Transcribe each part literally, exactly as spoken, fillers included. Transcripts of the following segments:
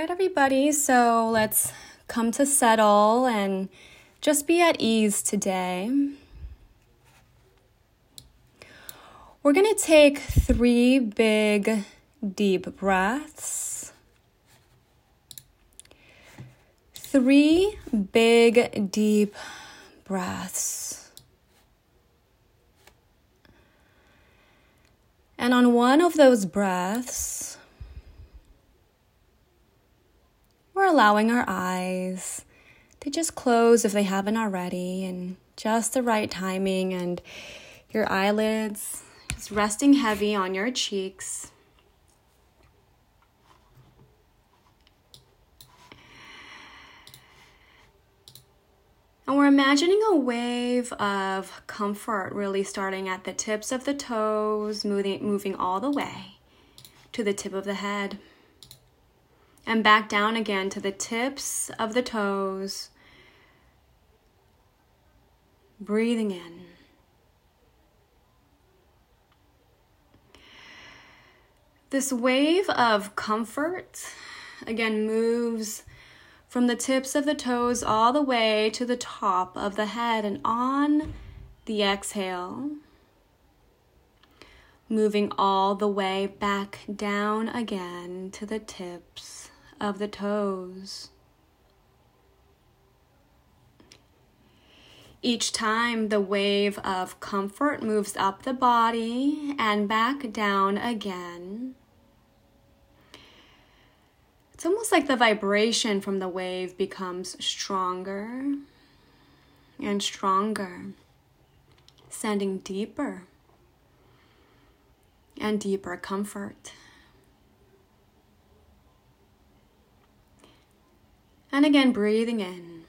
right, everybody, so let's come to settle and just be at ease today. We're going to take three big, deep breaths. Three big, deep breaths. And on one of those breaths, we're allowing our eyes to just close if they haven't already, and just the right timing, and your eyelids just resting heavy on your cheeks. And we're imagining a wave of comfort really starting at the tips of the toes, moving, moving all the way to the tip of the head. And back down again to the tips of the toes. Breathing in. This wave of comfort, again, moves from the tips of the toes all the way to the top of the head, and on the exhale, moving all the way back down again to the tips of the toes. Each time the wave of comfort moves up the body and back down again, it's almost like the vibration from the wave becomes stronger and stronger, sending deeper and deeper comfort. And again, breathing in.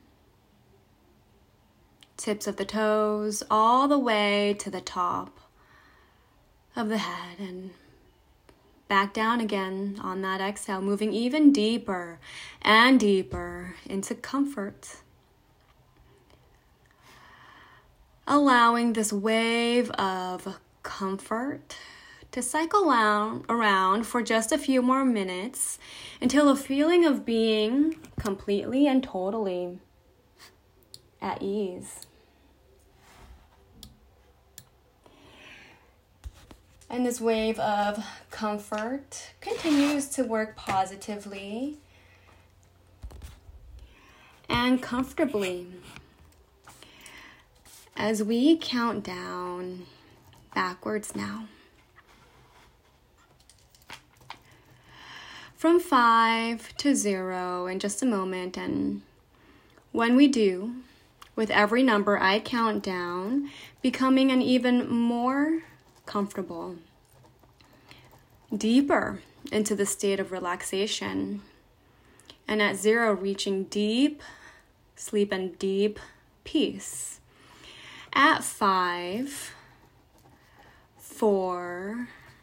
Tips of the toes all the way to the top of the head, and back down again on that exhale, moving even deeper and deeper into comfort. Allowing this wave of comfort to cycle around, around for just a few more minutes until a feeling of being completely and totally at ease. And this wave of comfort continues to work positively and comfortably as we count down backwards now. From five to zero in just a moment, and when we do, with every number I count down, becoming an even more comfortable, deeper into the state of relaxation, and at zero reaching deep sleep and deep peace. At five, four,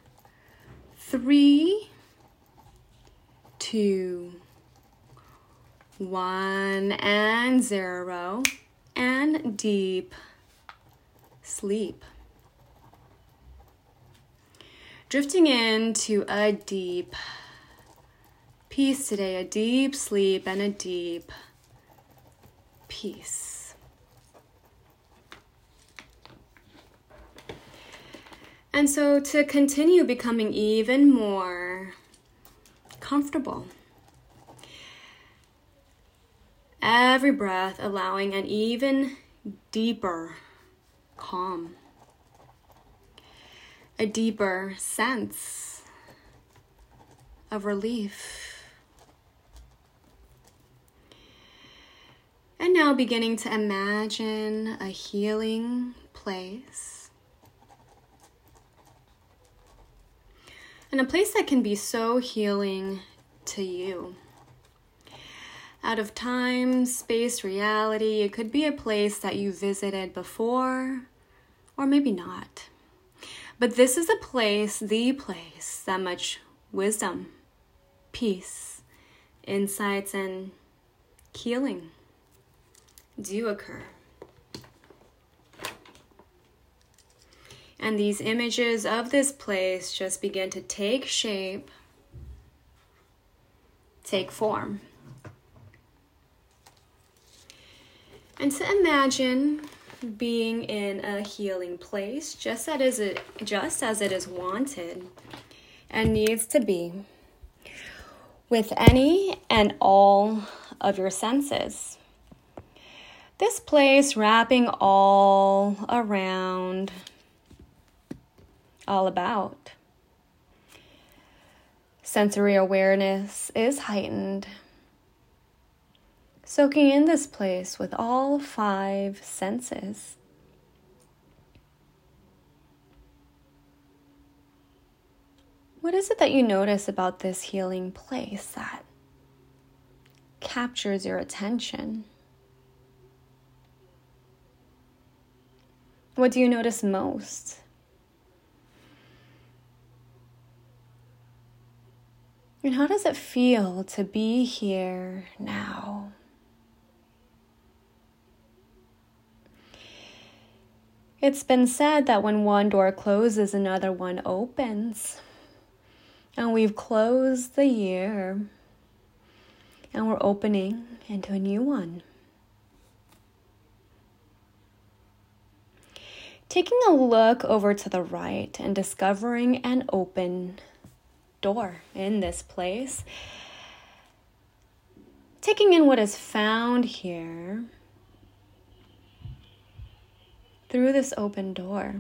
three, two, one, and zero, and deep sleep. Drifting into a deep peace today, a deep sleep and a deep peace. And so to continue becoming even more comfortable, every breath allowing an even deeper calm. A deeper sense of relief. And now beginning to imagine a healing place. And a place that can be so healing to you. Out of time, space, reality, it could be a place that you visited before, or maybe not. But this is a place, the place, that much wisdom, peace, insights, and healing do occur. And these images of this place just begin to take shape take form. And to imagine being in a healing place just as it just as it is wanted and needs to be, with any and all of your senses. This place wrapping all around, all about. Sensory awareness is heightened, soaking in this place with all five senses. What is it that you notice about this healing place that captures your attention? What do you notice most? And how does it feel to be here now? It's been said that when one door closes, another one opens. And we've closed the year, and we're opening into a new one. Taking a look over to the right and discovering an open door in this place. Taking in what is found here through this open door.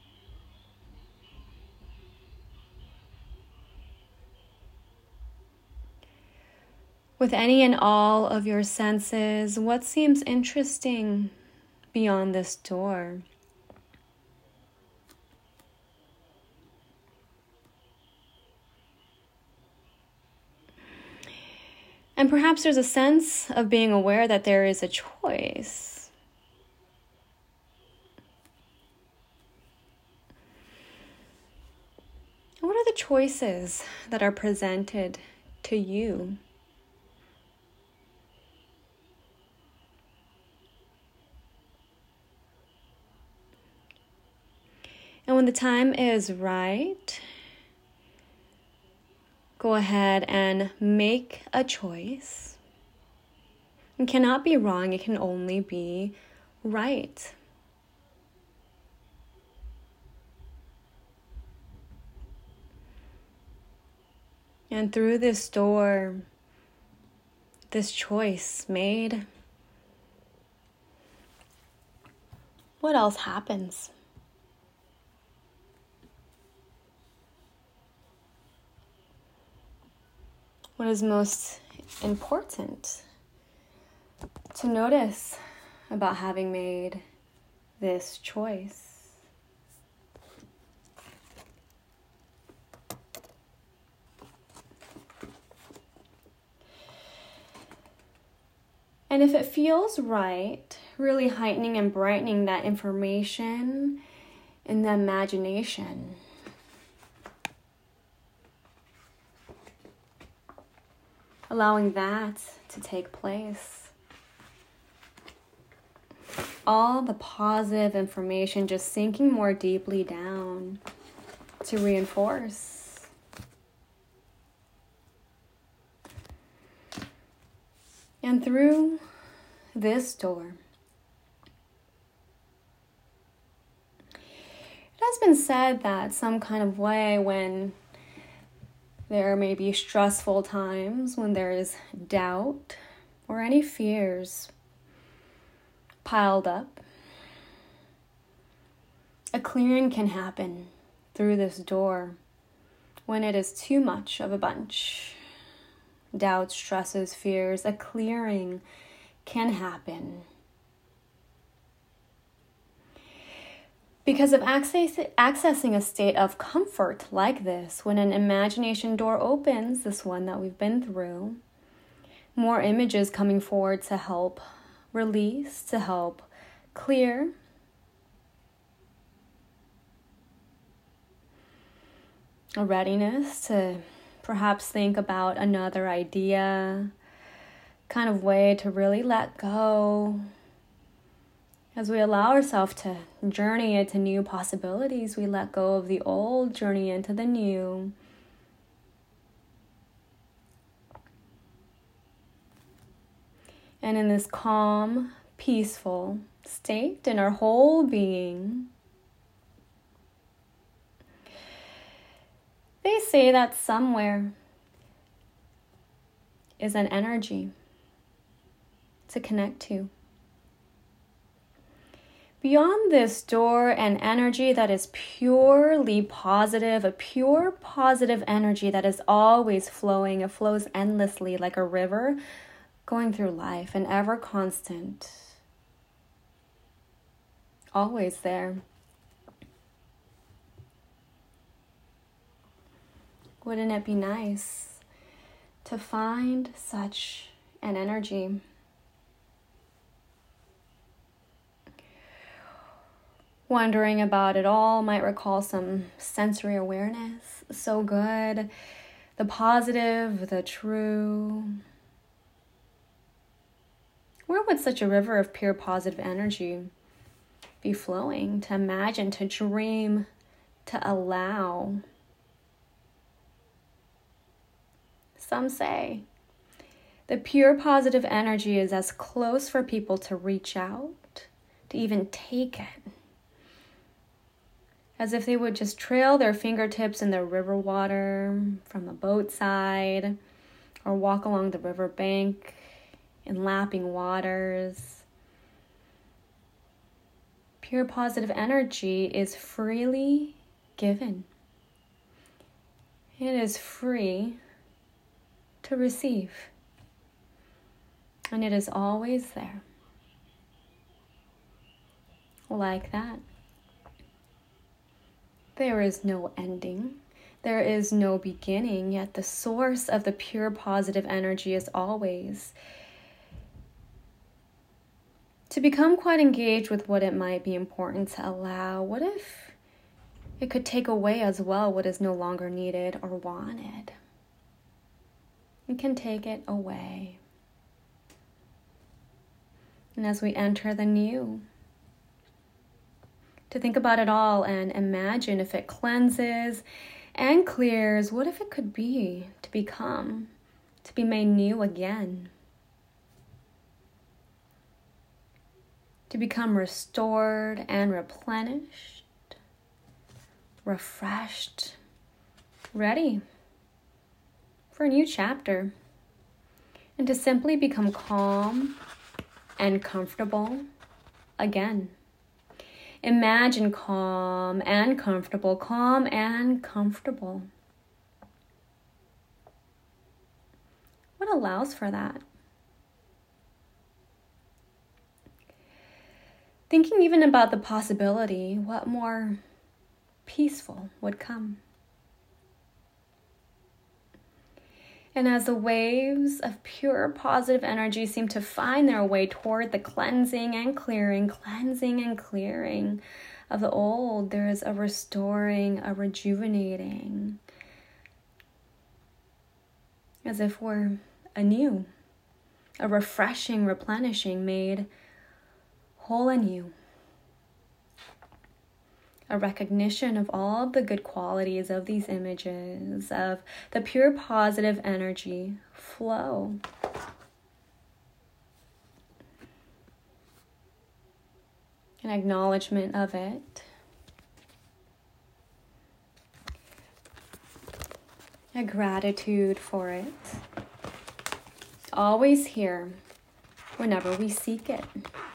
With any and all of your senses, what seems interesting beyond this door? And perhaps there's a sense of being aware that there is a choice. What are the choices that are presented to you? And when the time is right, go ahead and make a choice. It cannot be wrong, it can only be right. And through this door, this choice made, what else happens? What is most important to notice about having made this choice? And if it feels right, really heightening and brightening that information in the imagination. Allowing that to take place. All the positive information just sinking more deeply down to reinforce. And through this door, it has been said that some kind of way when there may be stressful times, when there is doubt or any fears piled up, a clearing can happen through this door when it is too much of a bunch. Doubts, stresses, fears, a clearing can happen. Because of access, accessing a state of comfort like this, when an imagination door opens, this one that we've been through, more images coming forward to help release, to help clear. A readiness to perhaps think about another idea, kind of way to really let go. As we allow ourselves to journey into new possibilities, we let go of the old, journey into the new. And in this calm, peaceful state in our whole being, they say that somewhere is an energy to connect to. Beyond this door, an energy that is purely positive, a pure positive energy that is always flowing. It flows endlessly like a river going through life, and ever constant. Always there. Wouldn't it be nice to find such an energy? Wondering about it all might recall some sensory awareness. So good. The positive, the true. Where would such a river of pure positive energy be flowing? To imagine, to dream, to allow. Some say the pure positive energy is as close for people to reach out, to even take it, as if they would just trail their fingertips in the river water from a boat side, or walk along the river bank in lapping waters. Pure positive energy is freely given. It is free to receive. And it is always there. Like that. There is no ending. There is no beginning, yet the source of the pure positive energy is always. To become quite engaged with what it might be important to allow, what if it could take away as well what is no longer needed or wanted? It can take it away. And as we enter the new, to think about it all and imagine if it cleanses and clears, what if it could be to become, to be made new again? To become restored and replenished, refreshed, ready for a new chapter, and to simply become calm and comfortable again. Imagine calm and comfortable, calm and comfortable. What allows for that? Thinking even about the possibility, what more peaceful would come? And as the waves of pure positive energy seem to find their way toward the cleansing and clearing, cleansing and clearing of the old, there is a restoring, a rejuvenating, as if we're anew, a refreshing, replenishing, made whole anew. A recognition of all of the good qualities of these images, of the pure positive energy flow. An acknowledgement of it. A gratitude for it. Always here, whenever we seek it.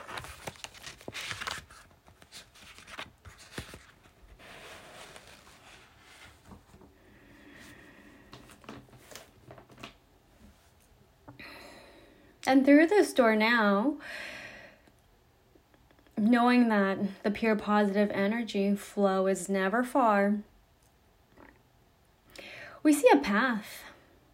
And through this door now, knowing that the pure positive energy flow is never far, we see a path.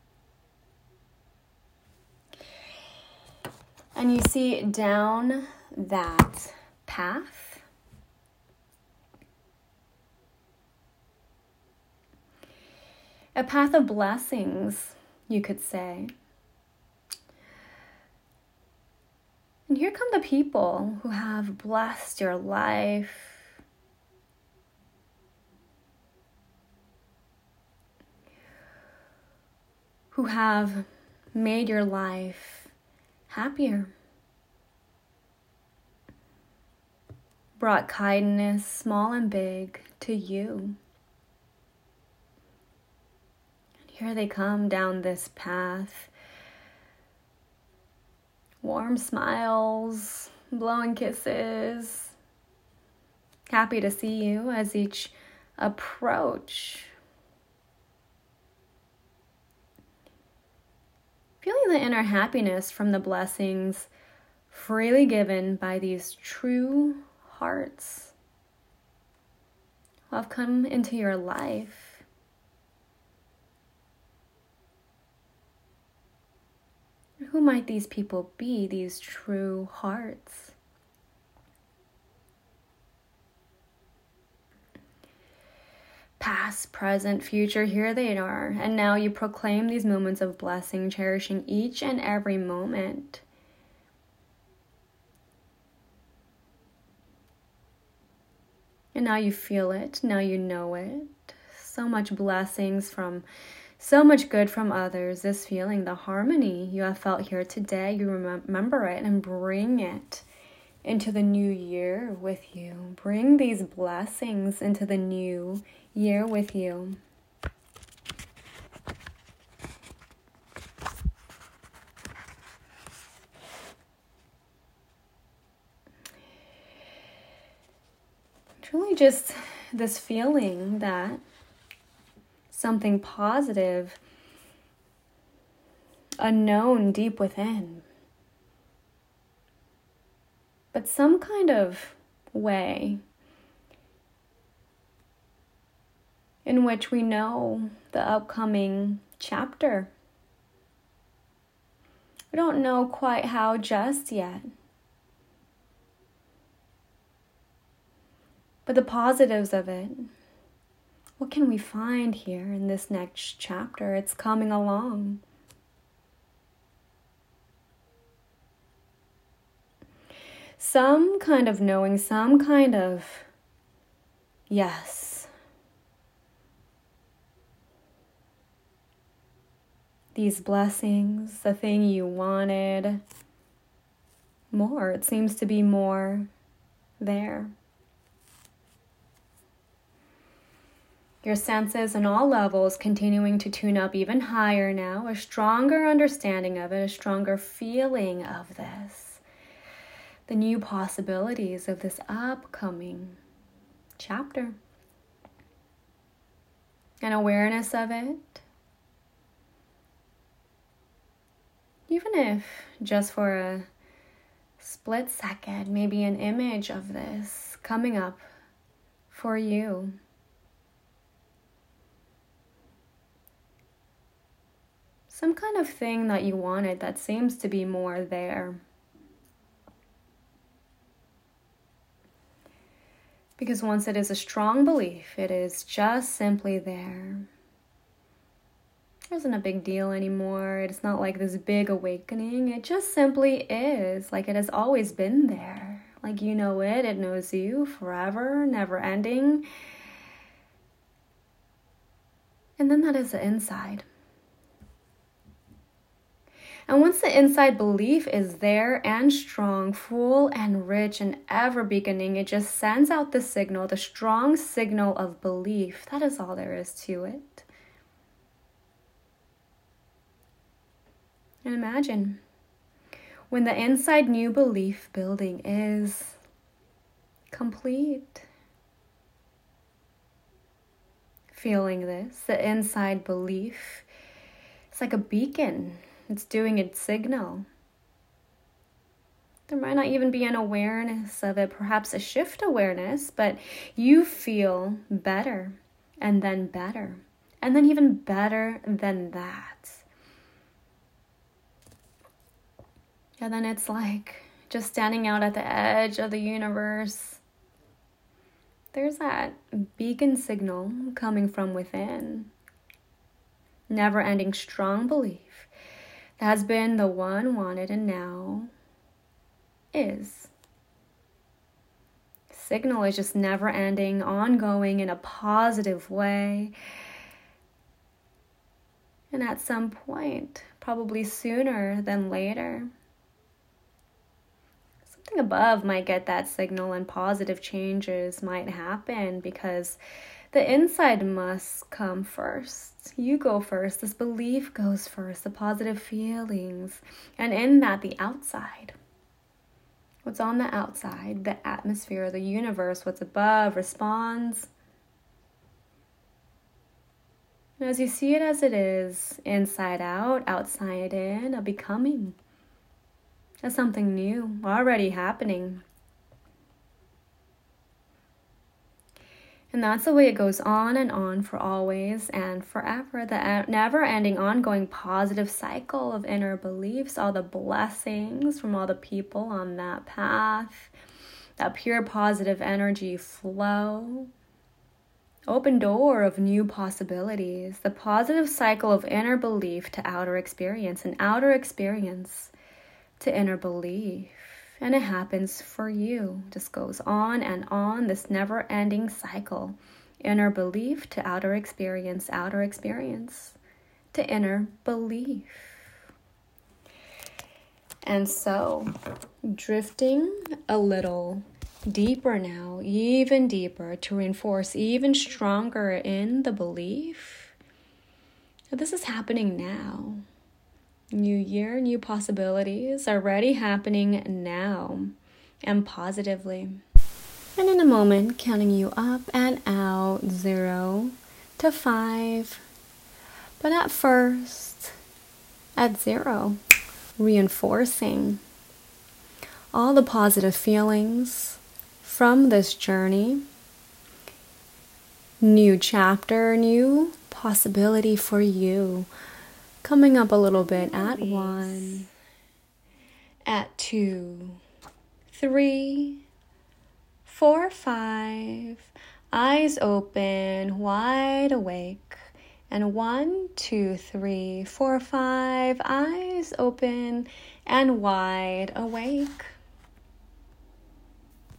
And you see down that path, a path of blessings, you could say. And here come the people who have blessed your life. Who have made your life happier, brought kindness, small and big, to you. And here they come down this path. Warm smiles, blowing kisses. Happy to see you as each approach. Feeling the inner happiness from the blessings freely given by these true hearts who have come into your life. Who might these people be, these true hearts? Past, present, future, here they are. And now you proclaim these moments of blessing, cherishing each and every moment. And now you feel it, now you know it. So much blessings from, so much good from others. This feeling, the harmony you have felt here today, you remember it and bring it into the new year with you. Bring these blessings into the new year with you. Truly just this feeling that something positive, unknown deep within, but some kind of way in which we know the upcoming chapter. We don't know quite how just yet. But the positives of it, what can we find here in this next chapter? It's coming along. Some kind of knowing, some kind of yes. These blessings, the thing you wanted, more. It seems to be more there. Your senses on all levels continuing to tune up even higher now, a stronger understanding of it, a stronger feeling of this. The new possibilities of this upcoming chapter. An awareness of it. Even if just for a split second, maybe an image of this coming up for you. Some kind of thing that you wanted that seems to be more there. Because once it is a strong belief, it is just simply there. It isn't a big deal anymore. It's not like this big awakening. It just simply is, like it has always been there. Like you know it, it knows you forever, never ending. And then that is the inside. And once the inside belief is there and strong, full and rich and ever beginning, it just sends out the signal, the strong signal of belief. That is all there is to it. And imagine when the inside new belief building is complete. Feeling this, the inside belief, it's like a beacon. It's doing its signal. There might not even be an awareness of it, perhaps a shift awareness, but you feel better and then better and then even better than that. And then it's like just standing out at the edge of the universe. There's that beacon signal coming from within. Never-ending strong belief. Has been the one wanted and now is. Signal is just never ending, ongoing in a positive way. And at some point, probably sooner than later, something above might get that signal and positive changes might happen, because the inside must come first. You go first. This belief goes first, the positive feelings. And in that, the outside. What's on the outside, the atmosphere, the universe, what's above responds. And as you see it as it is, inside out, outside in, a becoming. As something new, already happening. And that's the way it goes on and on for always and forever. The never-ending, ongoing positive cycle of inner beliefs, all the blessings from all the people on that path, that pure positive energy flow, open door of new possibilities, the positive cycle of inner belief to outer experience, and outer experience to inner belief. And it happens for you. Just goes on and on, this never-ending cycle. Inner belief to outer experience, outer experience to inner belief. And so, drifting a little deeper now, even deeper, to reinforce even stronger in the belief that this is happening now. New year, new possibilities are already happening now, and positively. And in a moment, counting you up and out, zero to five. But at first, at zero, reinforcing all the positive feelings from this journey. New chapter, new possibility for you. Coming up a little bit at one, at two, three, four, five, eyes open, wide awake, and one, two, three, four, five, eyes open and wide awake.